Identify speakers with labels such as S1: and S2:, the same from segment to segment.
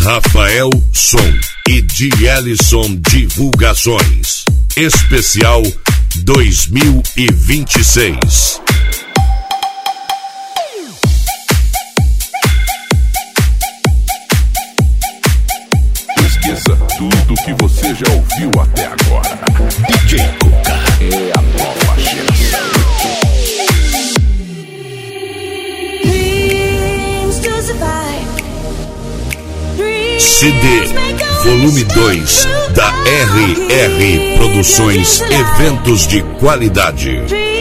S1: Rafael Som e Dielison Divulgações. Especial 2026.
S2: Esqueça tudo que você já ouviu até agora. DJ Cuca é a nova geração.
S1: CD Volume 2 da RR Produções, eventos de qualidade.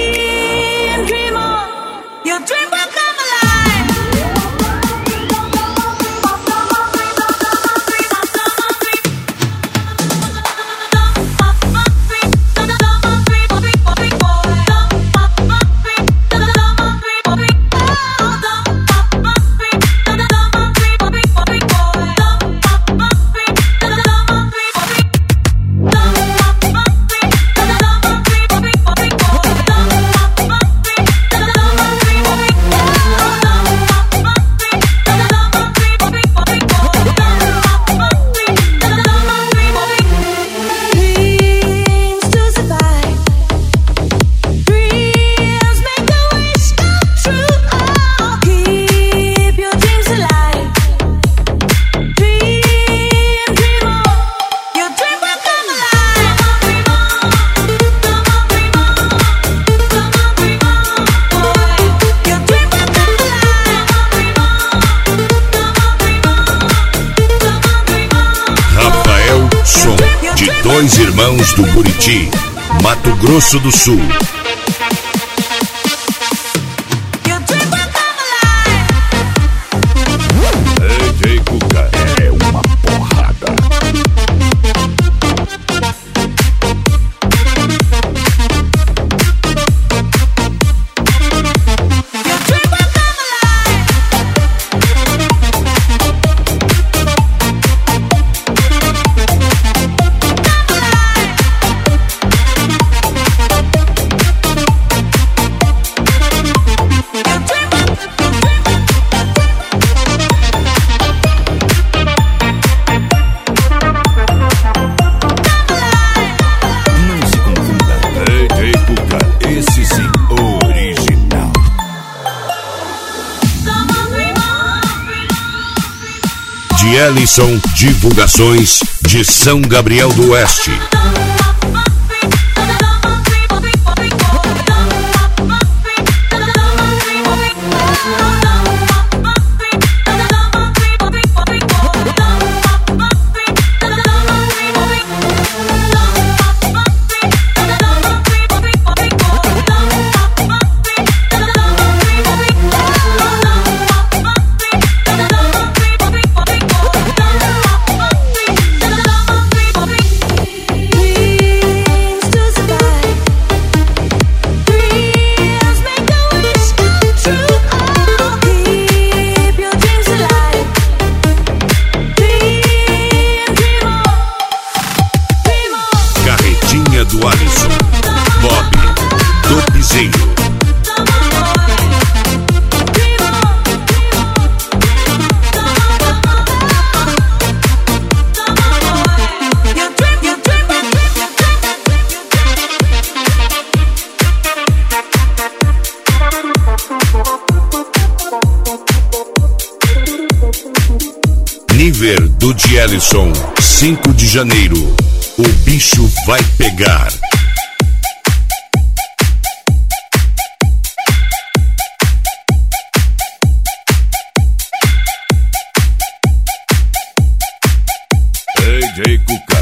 S1: De Dois Irmãos do Buriti, Mato Grosso do Sul.
S2: DJ Cuca é uma porrada.
S1: Dielison Divulgações de São Gabriel do Oeste. Do Alisson, Bob, do Piseiro. Nível do Dielison, 5 de janeiro. O bicho vai pegar. DJ Cuca.